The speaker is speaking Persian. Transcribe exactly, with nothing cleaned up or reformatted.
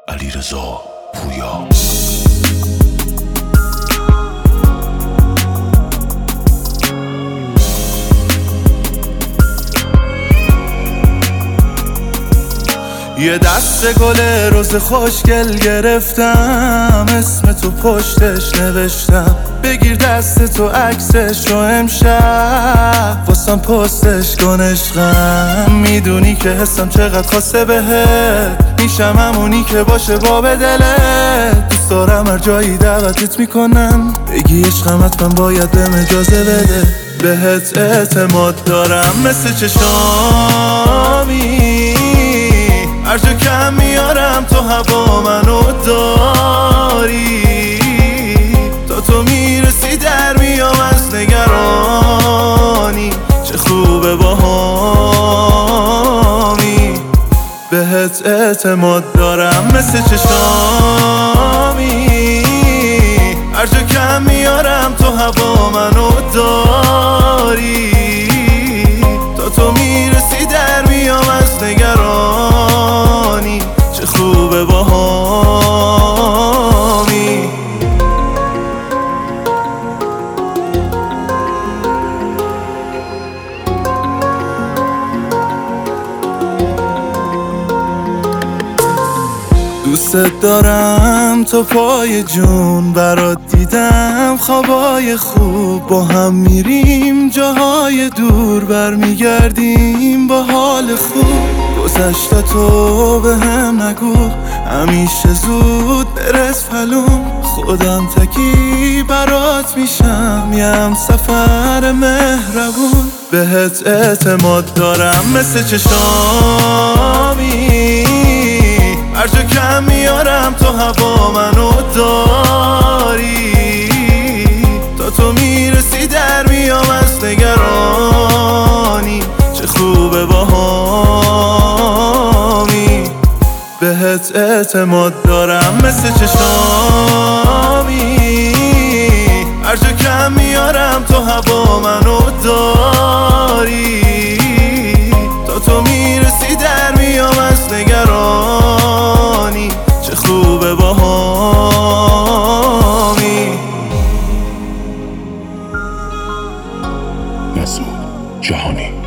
علیرضا پویا. یه دست گل روز خوشگل گرفتم، اسم تو پشتش نوشتم. بگیر دست تو عکسش رو امشب واسم پستش کن عشقم. میدونی که حسم چقدر خاصه بهت، میشم همونی که باشه باب دلت. دوست دارم هر جایی دعوتت میکنم، بگی عشقم حتما باید بهم اجازه بده. بهت اعتماد دارم مثل چشامی، هر جا کم میارم تو هوا منو داری. تا تو میرسی در میام از نگرانی، چه خوبه با همی. بهت اعتماد دارم مثل چشامی، هر جا کم میارم تو هوا منو داری. تا تو میرسی در میام از نگرانی، چه خوبه با همی. دوست دارم تو پای جون برات دیدم، خوابای خوب با هم میریم جاهای دور، برمیگردیم با حال خوب. گذشته تو به هم نگو، همیشه زود برس پلوم. خودم تکی برات میشم، یه هم سفر مهربون. بهت اعتماد دارم مثل چشامی، هر جا کم میارم تو هوا منو داری. تا تو میرسی در میام از نگرانی، چه خوبه با همی. بهت اعتماد دارم مثل چشامی، هر جا کم میارم تو هوا منو داری. تا تو میرسی در میام از نگرانی، چه خوبه با همی. مسعود جهانی.